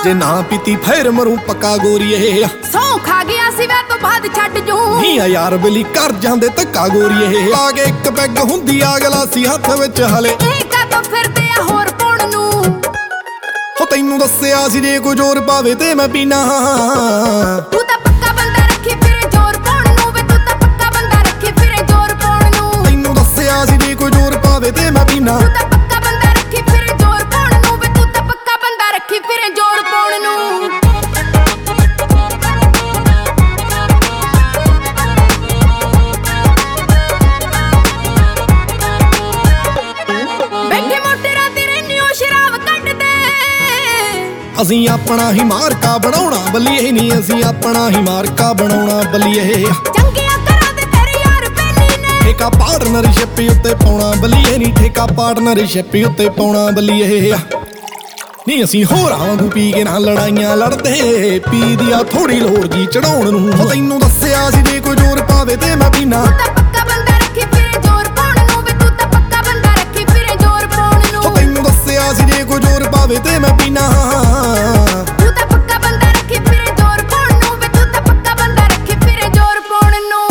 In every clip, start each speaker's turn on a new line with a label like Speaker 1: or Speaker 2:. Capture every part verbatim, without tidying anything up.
Speaker 1: ਜੇ ਨਾ ਪੀਤੀ ਫੇਰ ਮਰੂ ਪੱਕਾ ਗੋਰੀਏ
Speaker 2: ਸੌ ਖਾ ਗਿਆ ਸੀ ਵੇ ਤੋਂ ਬਾਅਦ ਛੱਡ ਜੂ
Speaker 1: ਨੀ ਆ ਯਾਰ ਬਲੀ ਕਰ ਜਾਂਦੇ ਧੱਕਾ ਗੋਰੀਏ ਆ ਕੇ ਇੱਕ ਪੈਗ ਹੁੰਦੀ ਆ ਗਲਾਸੀ ਹੱਥ ਵਿੱਚ ਹਲੇ
Speaker 2: ਇਹ ਕਦੋਂ ਫਿਰਦੇ ਆ ਹੋਰ ਪਾਉਣ ਨੂੰ
Speaker 1: ਹੋ ਤੈਨੂੰ ਦੱਸਿਆ ਸੀ ਜੇ ਕੋਈ ਜ਼ੋਰ ਪਾਵੇ ਤੇ ਮੈਂ ਪੀਣਾ
Speaker 2: ਤੂੰ ਤਾਂ ਪੱਕਾ ਬੰਦਾ ਰੱਖੀ ਫਿਰੇ ਜ਼ੋਰ ਪਾਉਣ ਨੂੰ ਵੇ ਤੂੰ ਤਾਂ ਪੱਕਾ ਬੰਦਾ ਰੱਖੀ ਫਿਰੇ ਜ਼ੋਰ ਪਾਉਣ ਨੂੰ
Speaker 1: ਤੈਨੂੰ ਦੱਸਿਆ ਸੀ ਜੇ ਕੋਈ ਜ਼ੋਰ ਪਾਵੇ ਤੇ ਮੈਂ ਪੀਣਾ
Speaker 2: ਤੂੰ ਤਾਂ ਪੱਕਾ ਬੰਦਾ ਰੱਖੀ ਫਿਰੇ ਜ਼ੋਰ ਪਾਉਣ ਨੂੰ ਵੇ ਤੂੰ ਤਾਂ ਪੱਕਾ ਬੰਦਾ ਰੱਖੀ ਫਿਰੇ ਜ਼ੋਰ ਪਾਉਣ ਨੂੰ
Speaker 1: ਅਸੀਂ ਆਪਣਾ ਹੀ ਮਾਰਕਾ ਬਣਾਉਣਾ ਬੱਲੀਏ ਨਹੀਂ ਅਸੀਂ ਆਪਣਾ ਹੀ ਮਾਰਕਾ ਬਣਾਉਣਾ ਬੱਲੀਏ
Speaker 2: ਚੰਗਿਆ ਕਰਾਂ ਦੇ ਤੇਰੇ ਯਾਰ ਬੇਲੀ ਨੇ
Speaker 1: ਠੇਕਾ ਪਾਰਟਨਰਸ਼ਿਪ ਉੱਤੇ ਪਾਉਣਾ ਬੱਲੀਏ ਨਹੀਂ ਠੇਕਾ ਪਾਰਟਨਰਸ਼ਿਪ ਉੱਤੇ ਪਾਉਣਾ ਬੱਲੀਏ ਨਹੀਂ ਅਸੀਂ ਹੋਰਾਂ ਵਾਂਗੂ ਪੀ ਕੇ ਨਾ ਲੜਾਈਆਂ ਲੜਦੇ ਪੀ ਦਿਆ ਥੋੜੀ ਲੋੜ ਜੀ ਚੜਾਉਣ ਨੂੰ ਤੈਨੂੰ ਦੱਸਿਆ ਸੀ ਜੇ ਕੋਈ ਜ਼ੋਰ ਪਾਵੇ ਤੇ ਮੈਂ ਪੀਣਾ
Speaker 2: ਤੂੰ ਤਾਂ ਪੱਕਾ ਬੰਦਾ ਰੱਖੀ ਫਿਰੇ ਜ਼ੋਰ ਪਾਉਣ ਨੂੰ ਵੇ ਤੂੰ ਤਾਂ ਪੱਕਾ ਬੰਦਾ ਰੱਖੀ ਫਿਰੇ ਜ਼ੋਰ ਪਾਉਣ ਨੂੰ
Speaker 1: ਤੈਨੂੰ ਦੱਸਿਆ ਸੀ ਜੇ ਕੋਈ ਜ਼ੋਰ ਪਾਵੇ ਤੇ ਮੈਂ ਪੀਣਾ
Speaker 2: ਤੂੰ ਤਾਂ ਪੱਕਾ ਬੰਦਾ ਰੱਖੀ ਫਿਰੇ ਜ਼ੋਰ ਪਾਉਣ ਨੂੰ ਵੇ ਤੂੰ ਤਾਂ ਪੱਕਾ ਬੰਦਾ ਰੱਖੀ ਫਿਰੇ ਜ਼ੋਰ ਪਾਉਣ ਨੂੰ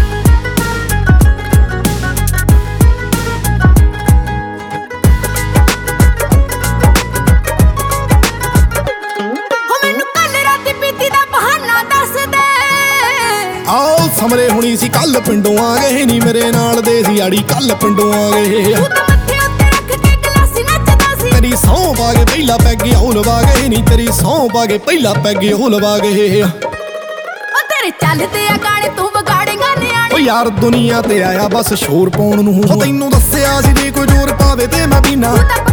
Speaker 2: ਹੋ ਮੈਨੂੰ ਕੱਲ ਰਾਤੀ ਪੀਤੀ ਦਾ ਬਹਾਨਾ ਦੱਸ ਦੇ
Speaker 1: ਆਓ ਸਮਰੇ ਹੁਣੀ ਸੀ ਕੱਲ ਪਿੰਡੋਂ ਆ ਗਏ ਨੀ ਮੇਰੇ ਨਾਲ ਦੇ ਸੀ ਆੜੀ ਕੱਲ ਪਿੰਡੋਂ ਆ ਗਏ
Speaker 2: ਤੂੰ ਤਾਂ ਮੱਥੇ ਉੱਤੇ ਰੱਖ ਕੇ ਗਲਾਸੀ ਨੱਚਦਾ ਸੀ
Speaker 1: ਤੇਰੀ ਸੌਂ ਪਾ ਕੇ ਪਹਿਲਾ ਪੈਗ ਉਹ ਲਵਾ ਗਏ ਨੀ ਤੇਰੀ ਸੌਂ ਪਾ ਕੇ ਪਹਿਲਾ ਪੈਗ ਉਹ ਲਵਾ ਗਏ
Speaker 2: ਉਹ ਤੇਰੇ ਚੱਲਦੇ ਆ ਗਾਣੇ ਤੂੰ ਵਿਗਾੜੇਗਾ ਨਿਆਣੇ
Speaker 1: ਓ ਯਾਰ ਦੁਨੀਆ ਤੇ ਆਇਆ ਬਸ ਸ਼ੋਰ ਪਾਉਣ ਨੂੰ ਤੈਨੂੰ ਦੱਸਿਆ ਸੀ ਜੇ ਕੋਈ ਜ਼ੋਰ ਪਾਵੇ ਤੇ ਮੈਂ ਪੀਣਾ
Speaker 2: ਤੂੰ ਤਾਂ